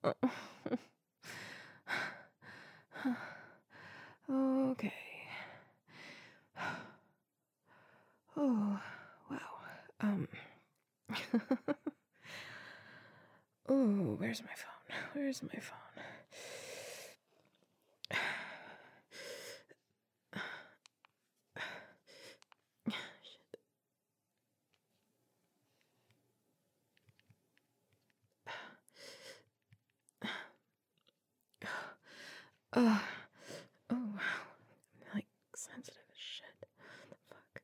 Okay. Oh, wow. Oh, where's my phone? Where's my phone? Shit. Oh, wow. I'm like sensitive as shit. What the fuck?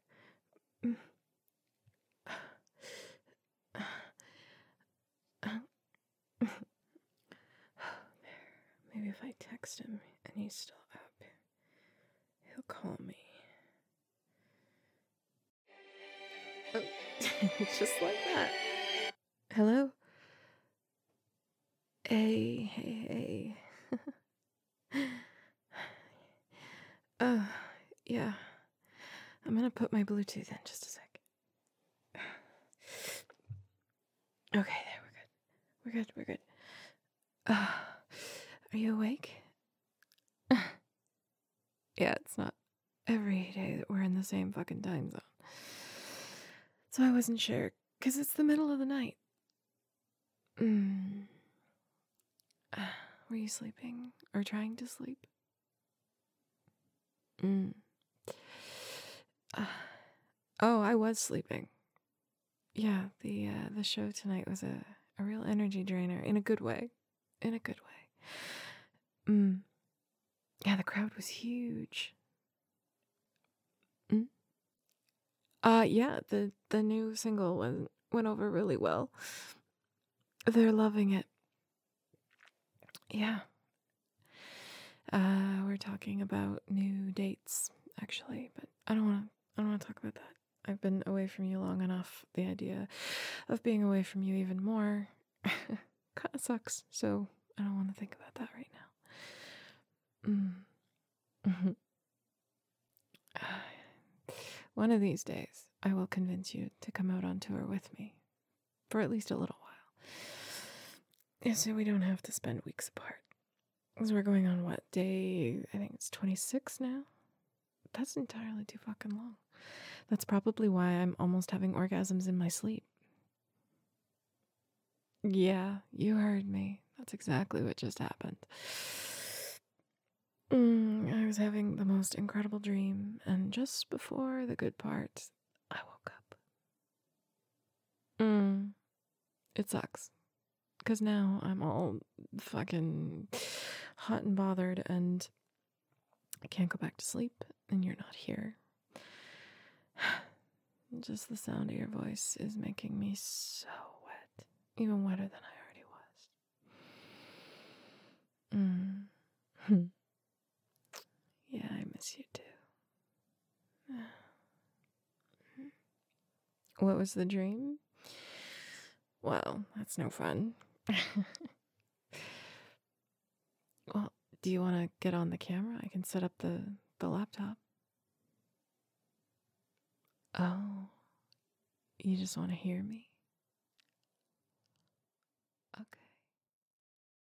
Maybe if I text him and he's still up, he'll call me. Oh, just like that. Hello? Hey. Yeah. I'm gonna put my Bluetooth in just a sec. Okay, there, we're good. Are you awake? Yeah, it's not every day that we're in the same fucking time zone. So I wasn't sure, 'cause it's the middle of the night. Were you sleeping? Or trying to sleep? Oh, I was sleeping. Yeah, the show tonight was a real energy drainer in a good way. In a good way. Yeah, the crowd was huge. Yeah, the new single went over really well. They're loving it. Yeah. We're talking about new dates, actually, but I don't wanna talk about that. I've been away from you long enough. The idea of being away from you even more kinda sucks, so I don't wanna think about that right now. One of these days, I will convince you to come out on tour with me for at least a little while. Yeah, so we don't have to spend weeks apart. Because we're going on what, day, I think it's 26 now? That's entirely too fucking long. That's probably why I'm almost having orgasms in my sleep. Yeah, you heard me. That's exactly what just happened. I was having the most incredible dream, and just before the good part, I woke up. It sucks. Because now I'm all fucking hot and bothered, and I can't go back to sleep, and you're not here. Just the sound of your voice is making me so wet. Even wetter than I already was. Yeah, I miss you too. What was the dream? Well, that's no fun. Well, do you want to get on the camera? I can set up the laptop. Oh, you just want to hear me?